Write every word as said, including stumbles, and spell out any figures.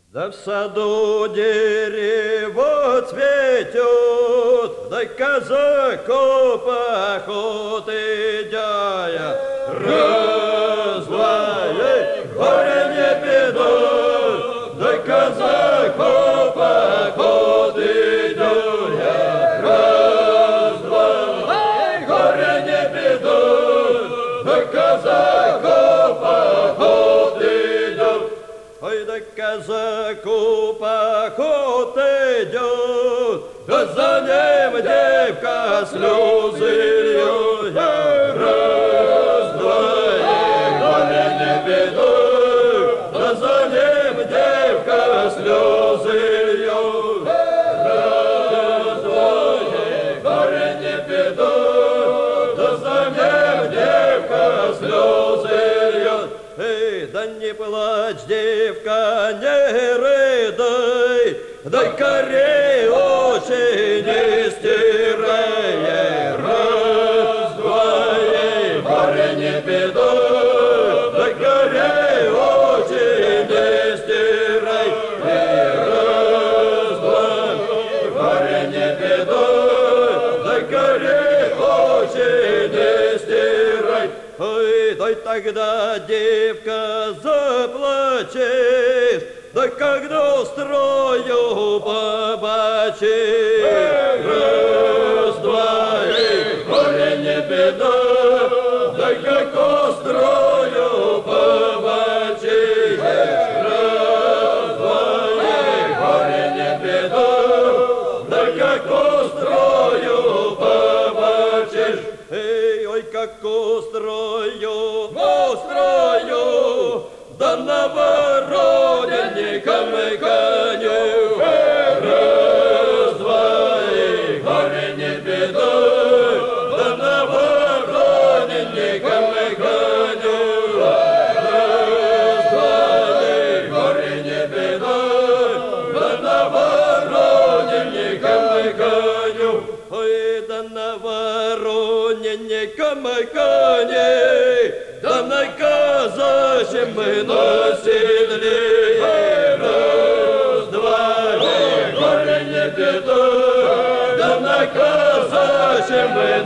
Да в саду дерево цветет, да казаку поход идя. Раз, два, эй, горе не бедой, да казаку поход идя. Раз, два, эй, горе не бедой, да казаку поход идя. Ой, да казаку поход идет, да за ним девка слезы льет. Раз, два, эй, горе не бедой, да за ним девка слезы льет. Раз, два, эй, горе не бедой, да за ним девка слезы льет. Эй, да не плачь, девка, не рыдай, дай корей очи не стирай. Раз, два, эй, горе не бедой, дай корей очи не стирай. Раз, два, горе не бедой, дай корей очи не стирай. Ой, дай тогда, девка, заплачешь, да когда устрою побачишь. Раз, два, эй, горе не беда, дай как устрою побачишь. Раз, два, эй, горе не беда, дай как устрою побачишь. Эй, ой, как устрою, устрою, да на вороненникам и коню. Раз, два, эй, горе не бедой, да на вороненникам и коню. Раз, два, эй, горе не бедой, да на вороненникам и коню. Ой, да на вороненникам и коней, да на казачьем мы на седле. Раз, два, эй, горе не беда, да на казачьем мы